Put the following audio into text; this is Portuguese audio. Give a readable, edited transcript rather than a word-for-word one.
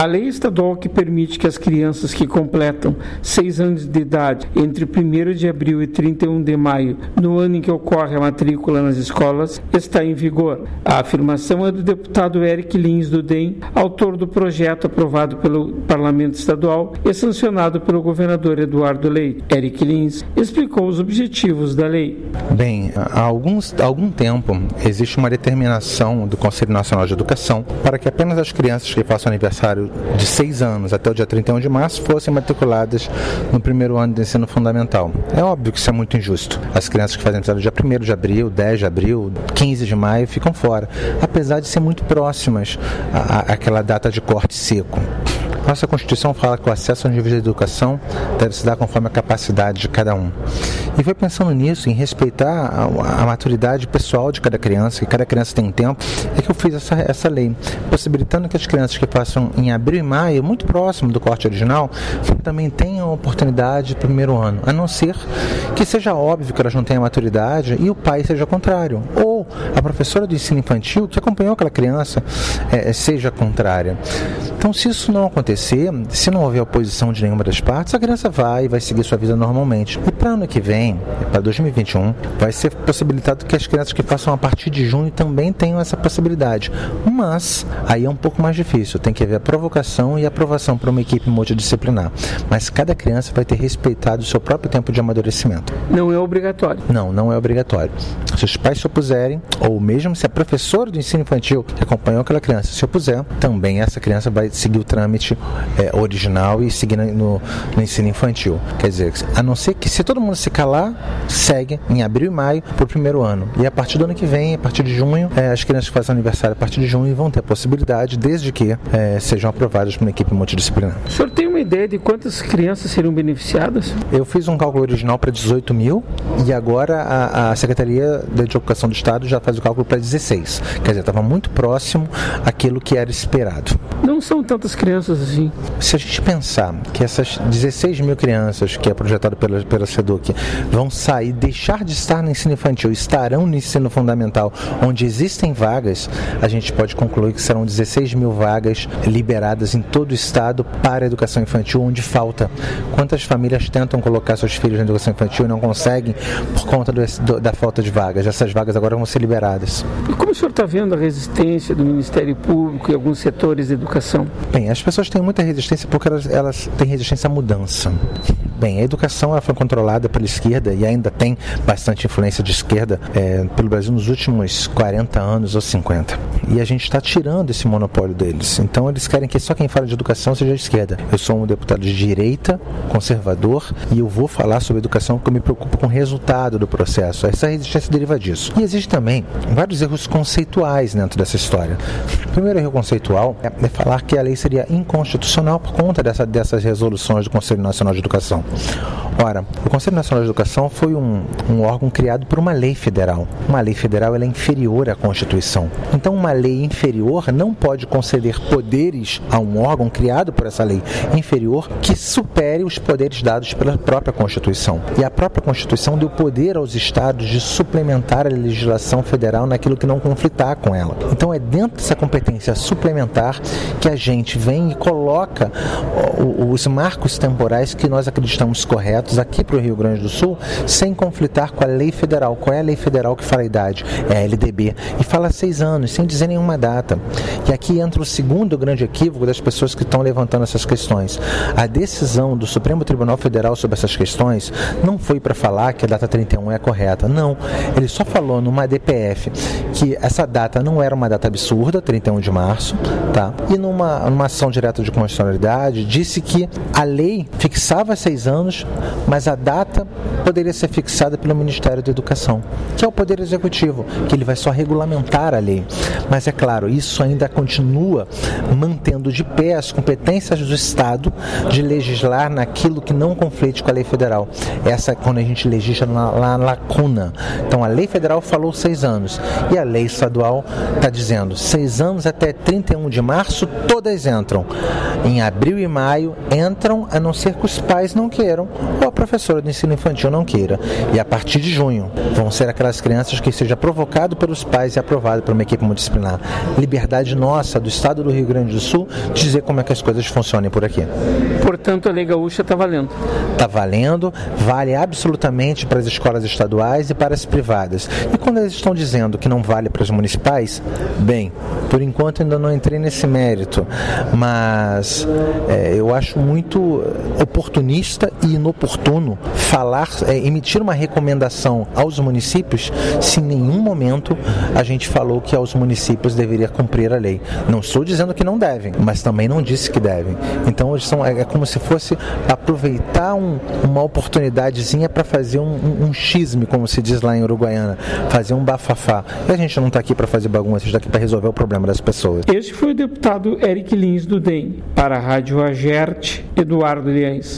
A lei estadual que permite que as crianças que completam 6 anos de idade entre 1º de abril e 31 de maio, no ano em que ocorre a matrícula nas escolas, está em vigor. A afirmação é do deputado Eric Lins, do DEM, autor do projeto aprovado pelo Parlamento Estadual e sancionado pelo governador Eduardo Leite. Eric Lins explicou os objetivos da lei. Bem, há algum tempo existe uma determinação do Conselho Nacional de Educação para que apenas as crianças que façam aniversário de 6 anos até o dia 31 de março fossem matriculadas no primeiro ano do ensino fundamental. É óbvio que isso é muito injusto. As crianças que fazem aniversário dia 1º de abril, 10 de abril, 15 de maio ficam fora, apesar de ser muito próximas àquela data de corte seco. Nossa Constituição fala que o acesso ao nível de educação deve se dar conforme a capacidade de cada um. E foi pensando nisso, em respeitar a maturidade pessoal de cada criança, que cada criança tem um tempo, é que eu fiz essa lei, possibilitando que as crianças que passam em abril e maio, muito próximo do corte original, também tenham a oportunidade do primeiro ano, a não ser que seja óbvio que elas não tenham maturidade e o pai seja contrário, ou a professora do ensino infantil que acompanhou aquela criança seja contrária. Então, se isso não acontecer, se não houver oposição de nenhuma das partes, a criança vai seguir sua vida normalmente. E para ano que vem, para 2021, vai ser possibilitado que as crianças que façam a partir de junho também tenham essa possibilidade. Mas, aí é um pouco mais difícil, tem que haver a provocação e a aprovação por uma equipe multidisciplinar. Mas cada criança vai ter respeitado o seu próprio tempo de amadurecimento. Não é obrigatório? Não é obrigatório. Se os pais se opuserem, ou mesmo se a professora do ensino infantil que acompanhou aquela criança se opuser, também essa criança vai seguir o trâmite original e seguir no ensino infantil. Quer dizer, a não ser que se todo mundo se calar, segue em abril e maio para o primeiro ano. E a partir do ano que vem, a partir de junho, as crianças que fazem aniversário a partir de junho vão ter a possibilidade, desde que sejam aprovadas por uma equipe multidisciplinar. O senhor tem uma ideia de quantas crianças seriam beneficiadas? Eu fiz um cálculo original para 18 mil e agora a Secretaria de Educação do Estado já faz o cálculo para 16. Quer dizer, estava muito próximo àquilo que era esperado. Não são tantas crianças assim. Se a gente pensar que essas 16 mil crianças que é projetado pela SEDUC vão sair, deixar de estar no ensino infantil, estarão no ensino fundamental, onde existem vagas, a gente pode concluir que serão 16 mil vagas liberadas em todo o estado para a educação infantil, onde falta. Quantas famílias tentam colocar seus filhos na educação infantil e não conseguem por conta da falta de vagas? Essas vagas agora vão ser liberadas. E como o senhor está vendo a resistência do Ministério Público e alguns setores da educação? Bem, as pessoas têm muita resistência porque elas têm resistência à mudança. Bem, a educação ela foi controlada pela esquerda e ainda tem bastante influência de esquerda pelo Brasil nos últimos 40 anos ou 50. E a gente está tirando esse monopólio deles. Então eles querem que só quem fala de educação seja a esquerda. Eu sou um deputado de direita, conservador, e eu vou falar sobre educação porque eu me preocupo com o resultado do processo. Essa resistência deriva disso. E existe também vários erros conceituais dentro dessa história. O primeiro erro conceitual é falar que a lei seria inconstitucional por conta dessas resoluções do Conselho Nacional de Educação. Ora, o Conselho Nacional de Educação foi um órgão criado por uma lei federal. Uma lei federal ela é inferior à Constituição. Então, uma lei inferior não pode conceder poderes a um órgão criado por essa lei inferior que supere os poderes dados pela própria Constituição. E a própria Constituição deu poder aos estados de suplementar a legislação federal naquilo que não conflitar com ela. Então, é dentro dessa competência suplementar que a gente vem e coloca os marcos temporais que nós acreditamos corretos aqui para o Rio Grande do Sul, sem conflitar com a lei federal. Qual é a lei federal que fala a idade? É a LDB. E fala 6 anos, sem dizer nenhuma data. E aqui entra o segundo grande equívoco das pessoas que estão levantando essas questões. A decisão do Supremo Tribunal Federal sobre essas questões não foi para falar que a data 31 é a correta. Não. Ele só falou numa DPF que essa data não era uma data absurda, 31 de março, tá? E numa ação direta de constitucionalidade, disse que a lei fixava 6 anos, mas a data poderia ser fixada pelo Ministério da Educação, que é o Poder Executivo, que ele vai só regulamentar a lei. Mas é claro, isso ainda continua mantendo de pé as competências do Estado de legislar naquilo que não conflite com a lei federal. Essa é quando a gente legisla na lacuna. Então a lei federal falou 6 anos e a lei estadual está dizendo 6 anos até 31 de março, todas entram. em abril e maio entram, a não ser que os pais não queiram ou a professora do ensino infantil não queira. E a partir de junho vão ser aquelas crianças que seja provocado pelos pais e aprovado por uma equipe multidisciplinar. Liberdade nossa, do estado do Rio Grande do Sul, de dizer como é que as coisas funcionem por aqui. Portanto, a Lei Gaúcha está valendo. Está valendo, vale absolutamente para as escolas estaduais e para as privadas. E quando eles estão dizendo que não vale para as municipais, bem, por enquanto ainda não entrei nesse mérito, mas eu acho muito oportunista e inoportuno emitir uma recomendação aos municípios se em nenhum momento a gente falou que aos municípios deveria cumprir a lei. Não estou dizendo que não devem, mas também não disse que devem. Então é como se fosse aproveitar uma oportunidadezinha para fazer um xisme, como se diz lá em Uruguaiana, fazer um bafafá. E a gente não está aqui para fazer bagunça, a gente está aqui para resolver o problema das pessoas. Este foi o deputado Eric Lins do DEM. Para a Rádio Agerte, Eduardo Liães.